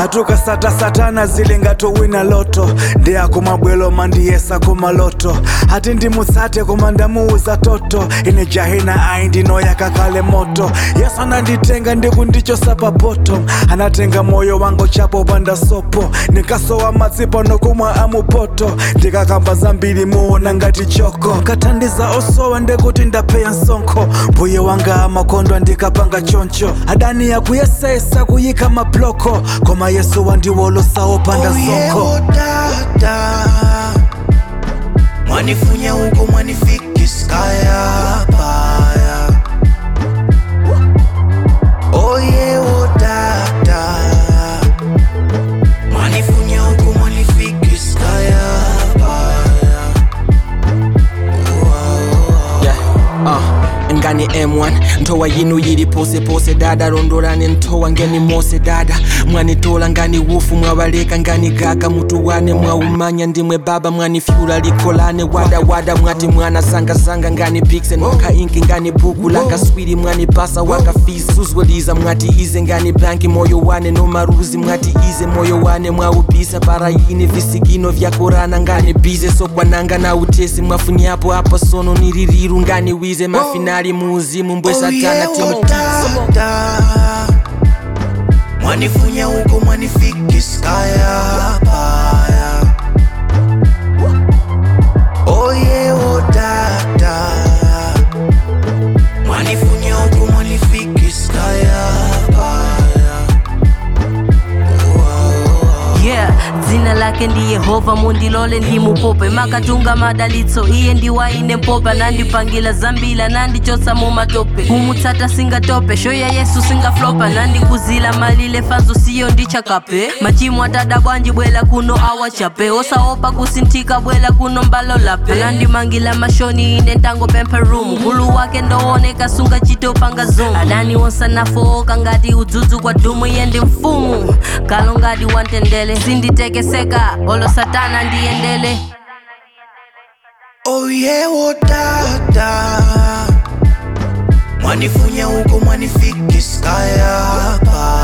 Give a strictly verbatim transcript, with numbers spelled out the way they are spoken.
hatuka sata satana zile ngato wina loto ndi akumabwelo mandiyesa kumaloto hati ndimutsate kumandamuuza toto ine jahina aindi noyakakale moto Yesu ananditenga ndikundichosa pa bottom anatenga moyo wango chapo panda sopo nikasowa matsipo nokumwa amupoto ndikakamba zambiri muona ngati choko katandiza osowa ndekuti ndapeya nsonko mbuye wanga amakondwa ndikapanga choncho adani yakuyesesa kuyika mabloko koma Yesu wandiwolosawo panda sonko oh, yeah, dada mwanifunye uko mwanifikiskaya baya oh yeah, oh, dada mwanifunye uko mwanifikiskaya baya yeah, uh. Ngani M one ntowa yinu yiri pose pose dada rondorane ntowa ngeni mose dada mwani tola ngani wufu mwabaleka ngani gaga mutu wane mwaumanya ndimwe baba mwani fyula likolane wada wada mwati mwana sanga sanga ngani pixen waka inki ngani buku laka swiri mwani pasa waka fees suzweliza mwati ize ngani blanki moyo wane no maruzi mwati ize moyo wane mwaubisa para yini visigino vya korana ngani bize sokwananga na utesi mwafunyapo hapa sono niririru ngani wize mafinali muzimu mbwe satana timotisa mwanifunya uko mwanifikiskaya baya oh yeah, oh dada mwanifunya uko mwanifikiskaya baya yeah zina lake ndi Yehova mundilole ndimupope makatunga madalitso iye ndiwaine mpopa nandipangila zambila nandichosa mumatope mumutsata singatope show ya Yesu singaflopa nandikuzila malile fanzo siyo ndichakape machimu atada bwanji bwela kuno awachape osaopa kusintika bwela kuno mbalo lape nandimangila mashoni ine ntango pemperumu hulu wake ndooneka sunga chitopanga zoom adani wonsanafooka ngati udzudzu kwa dumu yendi mfumu kalo ngati wantendele sinditekeseka olo satana ndiendele oh yeah, oh dada mwanifunya uko mwanifikiskaya baya